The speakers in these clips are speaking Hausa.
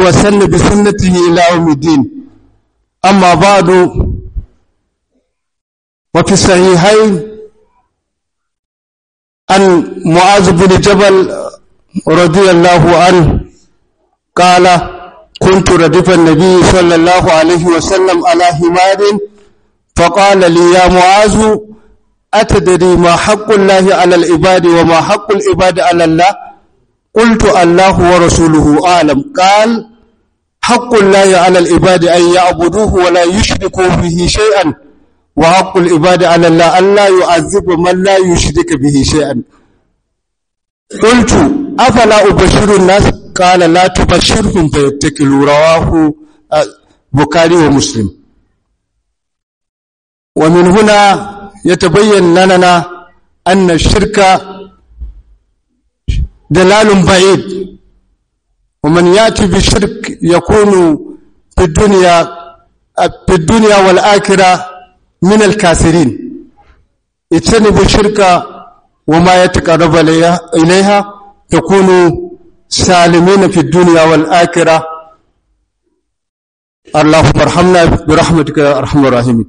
واستنى بسنته إلى يوم الدين. أما بعد، وفي الصحيحين عن معاذ بن جبل رضي الله عنه قال: كنت ردف النبي صلى الله عليه وسلم على حمار فقال لي: يا معاذ، أتدري ما حق الله على العباد وما حق العباد على الله؟ قلت: الله ورسوله أعلم. قال: حق الله على العباد أن يعبدوه ولا يشركوا به شيئا، وحق العباد على الله ألا يعذب من لا يشرك به شيئا. قلت: أفلا أبشر الناس؟ قال: لا تبشرهم فيتكلوا. رواه البخاري ومسلم. ومن هنا يتبين لنا أن الشرك دلال بعيد، ومن يأتي بالشرك يكون في الدنيا والآخرة من الكافرين. اجتنبوا الشرك وما يتقرب إليها تكونوا سالمين في الدنيا والآخرة. اللهم ارحمنا برحمتك يا أرحم الراحمين.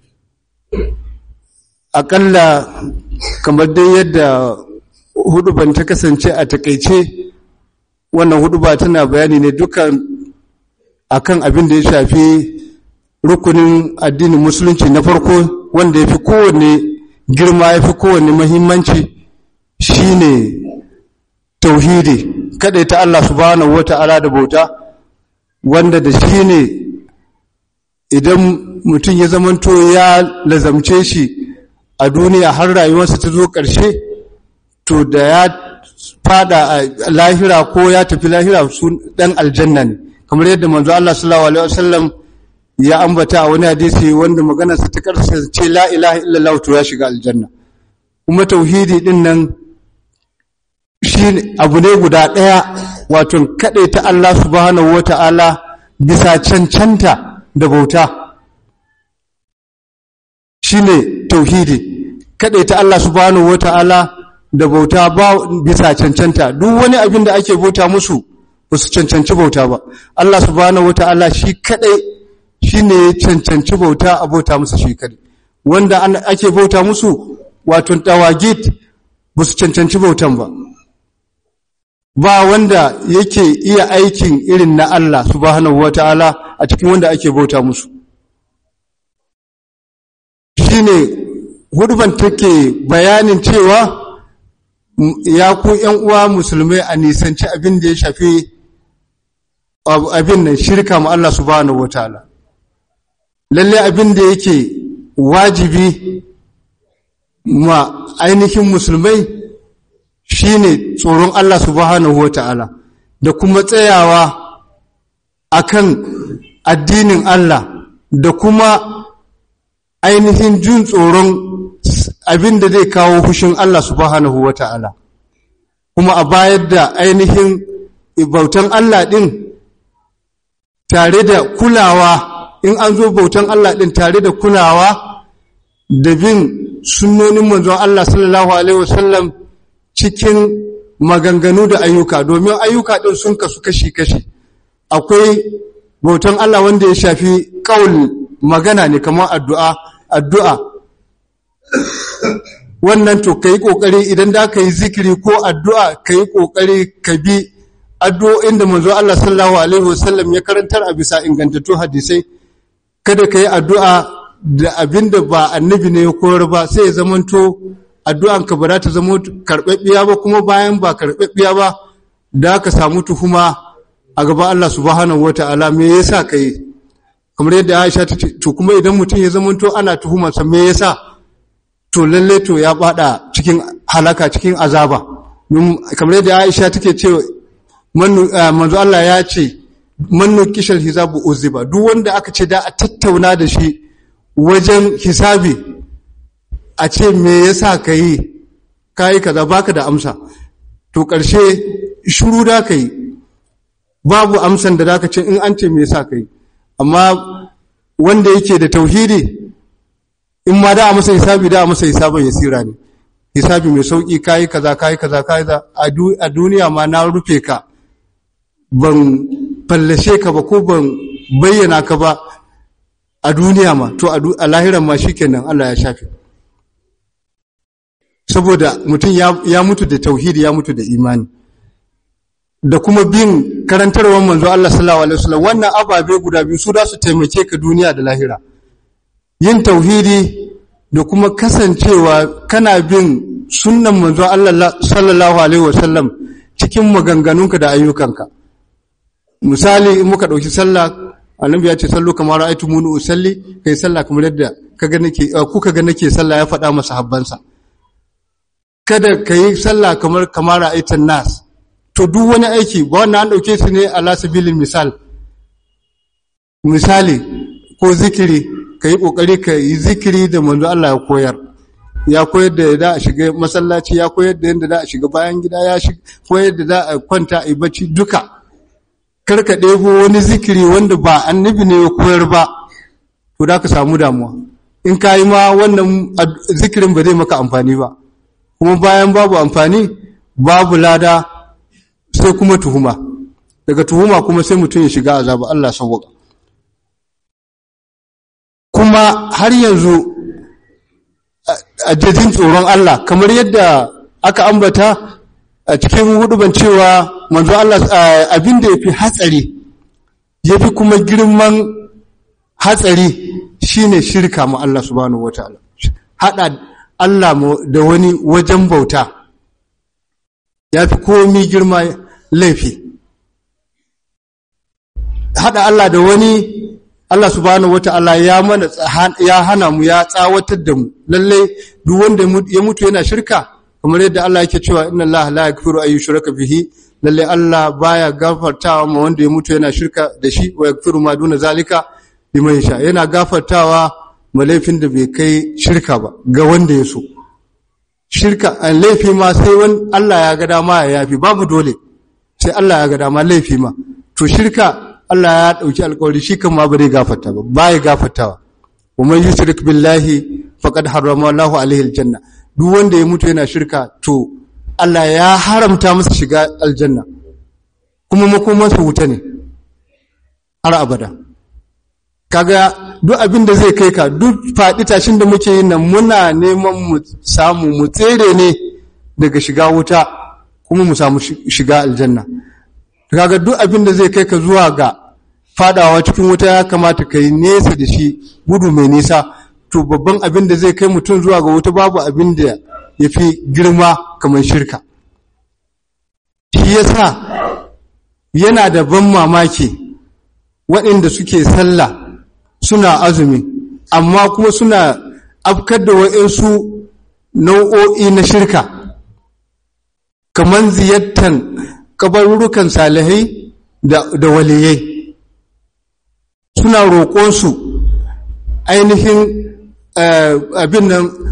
Aƙalla kamar dai yadda huduban ta kasance a takaice, wannan huduba tana bayani ne dukan akan abin da ya shafi rukunin addinin musulunci na farko, wanda ya fi kowanne girma, ya fi kowanne muhimmanci, shine tauhidi, kada ta Allah subhanahu wata'ala da bauta, wanda da shine idan mutum ya zamanto ya lazamce shi a duniya har rayuwarsa ta zo ƙarshe, to da ya fada a lahira ko ya tafi lahira su dan aljanna ne, kamar yadda manzo Allah sallallahu alaihi wasallam ya ambata a wani hadisi wanda maganarsa ta karshe ce la ilaha illallah, to ya shiga aljanna. Kuma tauhidi din nan shi abu ne guda ɗaya, wato kaɗai ta Allah subhanahu wata'ala bisa cancanta da bauta, shine tauhidi, kaɗai ta Allah subhanahu wata'ala da bauta ba bisa cancanta. Duk wani abin da ake bauta musu ba su cancanci bauta ba. Allah subhanahu wata'ala shi kaɗai shine ya cancanci bauta, a bauta musu shi kaɗai. Wanda ake bauta musu, wato tawagit, ba su cancanci bautan ba. Ba wanda yake iya aikin irin na Allah subhanahu wata'ala a cikin wanda ake bauta musu. Shine huduban take bayanin cewa ya ku ’yan uwa musulmai a nisanci abin da ya shafi abin nan shirka ma Allah subhanahu wataala. Lalle abin da yake wajibi ma ainihin musulmai shine tsoron Allah subhanahu wataala da kuma tsayawa akan addinin Allah, da kuma ainihin jin tsoron abin da zai kawo fushin Allah subhanahu wata'ala, kuma a bayar da ainihin bautan Allah ɗin tare da kulawa, in an zo bautan Allah ɗin tare da kulawa da bin sunnonin manzon Allah sallallahu alaihi wasallam cikin maganganu da ayyuka, domin ayyuka ɗin sun kasu kashi-kashi. Akwai bautan Allah wanda ya shafi ƙaul, magana ne, kamar addu'a wannan to kai kokari idan da ka yi zikiri ko addu'a kai kokari ka bi addu'o'in da manzo Allah sallallahu alaihi wasallam ya karantar a bisa ingantattun hadisai. Kada ka yi addu'a da abinda ba annabi ne ya koyar ba, sai ya zamanto addu'anka ba za ta zama karɓaɓɓiya ba, kuma bayan ba karɓaɓɓiya ba da ka samu tuhuma a gaban Allah subhanahu wata'ala, me yasa kai? Kamar yadda Aisha ta ce, to kuma idan mutum ya zamanto ana tuhumarsa me yasa, to lalle to ya bada cikin halaka, cikin azaba. Kamar yadda Aisha take ce, manzo Allah ya ce, mannu kishal hisabu uziba, duk wanda aka ce da a tattauna da shi wajen hisabi, a ce me yasa kai kaza, baka da amsa, to ƙarshe shiru da kai, babu amsan da zaka ce in an ce me yasa kai. Amma wanda yake da tauhidi, in ma da a masa hisabi, da a masa hisabin yasira ne, hisabi mai sauki, kayi kaza a duniya ma na rufe ka, ban fallashe ka ba ko ban bayyana ka ba a duniya ma, to a lahiran ma shikenan Allah ya shafe. Saboda mutum ya mutu da tauhidi, ya mutu da imani, da kuma bin karantarwar manzo Allah sallallahu alaihi wasallam. Wannan ababe guda biyu su da su taimake ka duniya da lahira. Yin tauhidi da kuma kasancewa kana bin sunnan manzo Allah sallallahu alaihi wasallam cikin maganganunka da ayyukanka. Misali, in muka dauki sallah, annabi ya ce sallu kamar ra'aytumuni usalli, kai sallah kamar yadda kuka ga nake sallah, ya faɗa masa habbansa. Kada kai sallah kamar ra'aytan nas. To duk wani aiki ba wannan an dauke su ne ala sabilil misali ko zikiri, kai kokari ka yi zikiri da manzo Allah ya koyar da yadda a shiga masallaci, ya koyar da yadda za a shiga bayan gida, ya koyar da za a kwanta a yi bacci duka. Kar ka ɗebo wani zikiri wanda ba annabi ne ya koyar ba, to da ka samu damuwa. In ka yi ma wannan zikirin ba zai maka amfani ba, kuma bayan babu amfani babu lada, sai kuma tuhuma. Daga tuhuma kuma sai mutum ya shiga azaba, Allah sauwaka. Kuma har yanzu a jajin tsoron Allah, kamar yadda aka ambata a cikin huduban cewa manzo Allah abin da yafi hatsari, yafi kuma girman hatsari shine shirka ma Allah subhanahu wataala. Hada Allah da wani wajen bauta yafi komai girma laifi. Hada Allah da wani, Allah subhanahu wata'ala ya hana mu, ya tsawatar da mu. Lalle duk wanda ya mutu yana shirka, kamar yadda Allah yake cewa inna Allah la yaghfiru an yushraka bihi, lalle Allah baya gafartawa ma wanda ya mutu yana shirka da shi, wa yaghfiru ma duna zalika liman yasha. Yana gafartawa ma laifin da bai kai shirka ba ga wanda ya so. Shirka an laifi ma sai wani Allah ya ga dama ya yafi, babu dole, sai Allah ya ga dama laifi ma. To shirka Allah ya dauki alƙawari shi kan ma ba zai gafarta ba, baya gafartawa. Wa man yushrik billahi faqad harrama Allahu alaihi aljanna. Duk wanda ya mutu yana shirka, to Allah ya haramta masa shiga aljanna, kuma makomansa wuta ne har abada. Kaga duk abin da zai kai ka, duk faɗi tashin da muke yin nan, muna neman mu samu mu tsere ne daga shiga wuta, kuma mu samu shiga aljanna. Kaga duk abin da zai kai ka zuwa ga fadawa cikin wuta, ya kamata ka yi nesa da shi, gudu mai nisa. To babban abin da zai kai mutum zuwa ga wuta, babu abin da ya fi girma kamar shirka. Shi yasa yana da ban mamaki waɗanda suke sallah suna azumi, amma kuma suna afkar da waɗansu nau'o'i na shirka, kamar ziyartan kabarurukan salihai da waliyai. Suna roƙonsu ainihin abin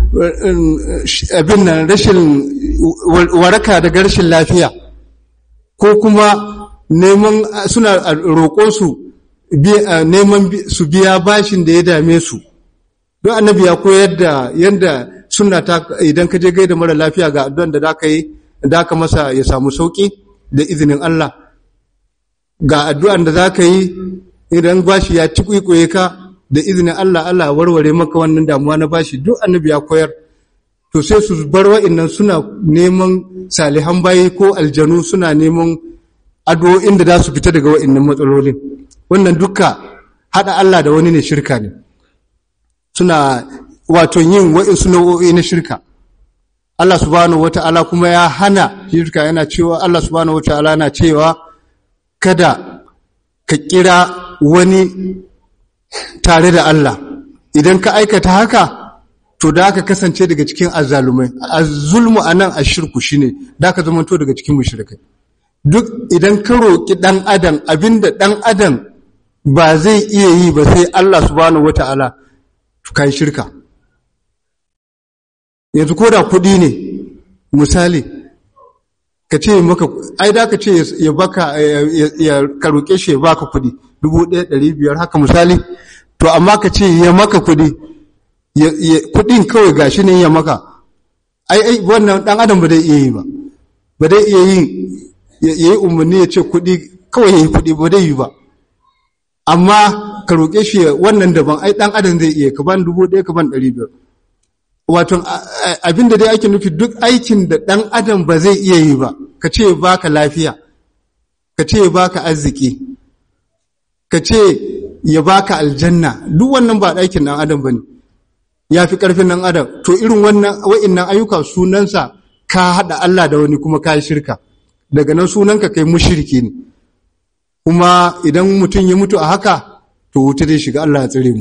nan rashin waraka daga rashin lafiya, ko kuma neman suna roƙonsu neman su biya bashin da ya dame su. Don annabi ya koyar da yanda sunna ta, idan ka je gaida mara lafiya ga addu'an da zaka yi, da ka masa ya samu sauki da izinin Allah. Ga addu'an da zaka yi idan bashi ya tukuikuye ka, da izinin Allah, Allah warware maka wannan damuwa na bashi. Duk annabi ya koyar. To sai su bar wa'annan suna neman salihan bayi ko aljanu, suna neman addu'o'in da za su fita daga wa'annan matsalolin. Wannan duka hada Allah da wani ne, shirka ne. Suna wato yin wa'insu nau'o'i na shirka. Allah subhanahu wata'ala kuma ya hana shirka, yana cewa, Allah subhanahu wata'ala yana cewa kada ka kira wani tare da Allah. Idan ka aikata haka, to da ka kasance daga cikin azzalumai. Azzulmu anan ashirku shine da ka zamanto daga cikin mushrikai. Duk idan ka roki dan adam abinda dan adam ba zai iya yi ba sai Allah subhanahu wataala, to kai shirka. Yanzu ko da kudi ne, misali ka ce maka, ai da ka ce ya baka ka roke shi ya baka kudi 1,500 haka misali, to amma ka ce ya maka kudi, kudin kawai gashi ne ya maka, ai wannan dan adam ba zai iya yi ba. Ba zai iya yi umarni ya ce kudi kawai ya yi kuɗi ba dai yi ba, amma ka roƙe shi wannan daban, ai ɗan adam zai iya, ka ban 1,000 ka ban 500. Wato abinda dai ake nufi duk aikin da ɗan adam ba zai iya yi ba, ka ce baka lafiya, ka ce baka arziki, ka ce ya baka aljanna, duk wannan ba aikin ɗan adam bane, ya fi ƙarfin ɗan adam. To irin wa'innan ayyuka sunansa ka haɗa Allah da wani kuma ka yi shirka, daga nan sunanka kai mushriki ne, kuma idan mutum ya mutu a haka to wuta zai shiga, Allah ya tsare mu.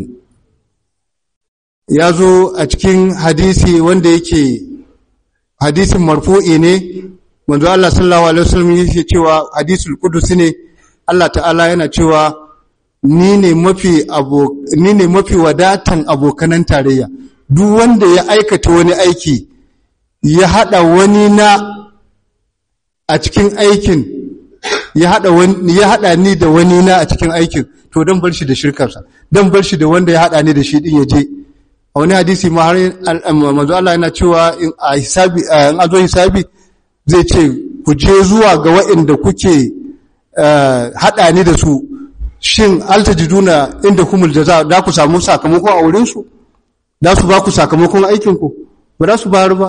Ya zo a cikin hadisi wanda yake hadisin marfu'i ne, manzo Allah sallallahu alaihi wasallam yake cewa hadisul qudusi ne, Allah ta'ala yana cewa ni ne mafi wadatan abokanan tarayya. Duk wanda ya aikata wani aiki ya hada wani na a cikin aikin, ya hada ni da wani na a cikin aikin, to dan bar shi da shirkarsa, dan bar shi da wanda ya hada ni da shi din ya je. A wani hadisi ma har manzo Allah yana cewa in a zo hisabi zai ce ku je zuwa ga waɗanda kuke hada ni da su, shin altajiduna inda kumul jaza, da ku samu sakamako a wurin su, da su ba ku sakamakon aikin ku, ba za su bayar ba.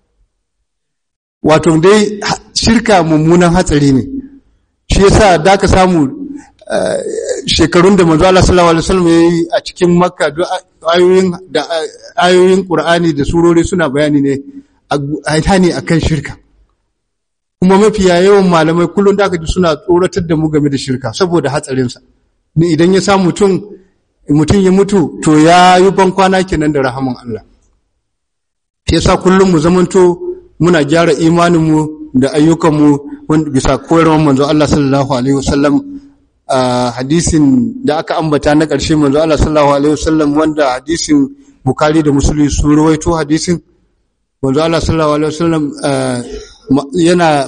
Wato dai shirka mummunan hatsari ne, shi yasa da ka samu shekarun da manzo Allah sallallahu alaihi wasallam yayi a cikin Makka, ayoyin Qur'ani da surori suna bayani ne hani akan shirka. Kuma mafiya yawan malamai kullun da aka ji suna tsoratar da mu game da shirka saboda hatsarin sa. Ni idan ya samu mutum ya mutu to ya yi ban kwana kenan da rahaman Allah. Shi yasa kullum mu zamanto muna gyara imanin mu da ayyukan mu wanda bisa koyarwar manzo Allah sallallahu alaihi wasallam. Hadisin da aka ambata na ƙarshe manzo Allah sallallahu alaihi wasallam, wanda hadisin Bukhari da Muslim sun rawaito hadisin, manzo Allah sallallahu alaihi wasallam yana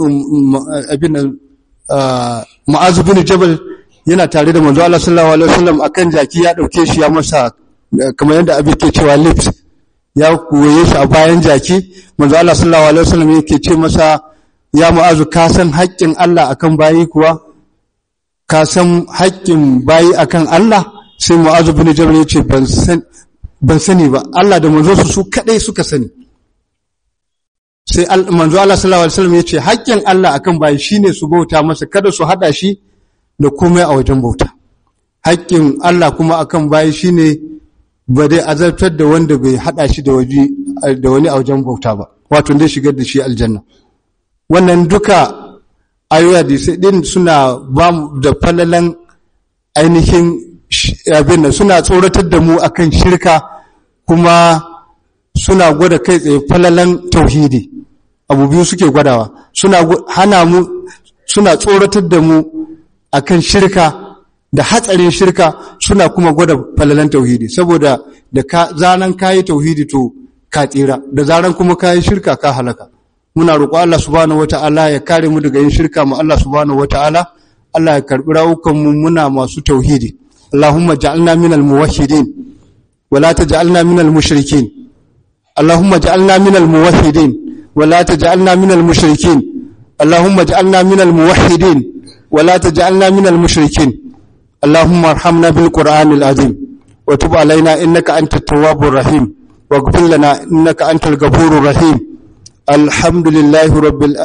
Mu'az bin Jabal yana tare da manzo Allah sallallahu alaihi wasallam akan jaki, ya dauke shi ya masa kamar yadda abin ke cewa lift, ya koye shi a bayan jaki. Manzo Allah sallallahu alaihi wasallam yake ce masa, ya Mu'az, ka san haƙƙin Allah akan bayi kuwa? Ka san haƙƙin bayi akan Allah? Sai Mu'az bin Jabal ya ce ban sani ba, Allah da manzo su kadai suka sani. Sai manzo Allah sallallahu alaihi wasallam ya ce haƙƙin Allah akan bayi shine su bauta masa, kada su hada shi da komai a wajen bauta. Haƙƙin Allah kuma akan bayi shine ba dai azabtar da wanda bai hada shi da wani a wajen bauta ba, wato dai shigar da shi aljanna. Wannan duka ayoyi hadisi din suna ba mu da falalan ainihin abin nan, suna tsoratar da mu akan shirka, kuma suna gwada kai tsaye falalan tauhidi. Abu biyu suke gwadawa, suna hana mu, suna tsoratar da mu akan shirka da hatsarin shirka, suna kuma gwada falalan tauhidi. Saboda da zaran kayi tauhidi to ka tsira, da zaran kuma kayi shirka ka halaka. Muna roƙo Allah subhanahu wata'ala ya kare mu daga yin shirka mu Allah subhanahu wata'ala. Allah ya karbi rawukan mu muna masu tauhidi. Allahumma ja'alna minal muwahhidin wa la taj'alna minal mushrikin. Allahumma ja'alna minal muwahhidin wa la taj'alna minal mushrikin. Allahumma ja'alna minal muwahhidin wa la taj'alna minal mushrikin. Allahumma arhamna bil Qur'anil azim wa tub alaina innaka antat tawwabur rahim waghfir lana innaka antal ghafurur rahim. الحمد لله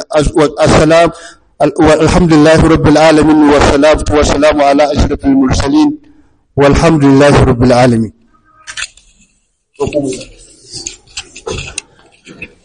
رب العالمين والصلاة والسلام على أشرف المرسلين والحمد لله رب العالمين.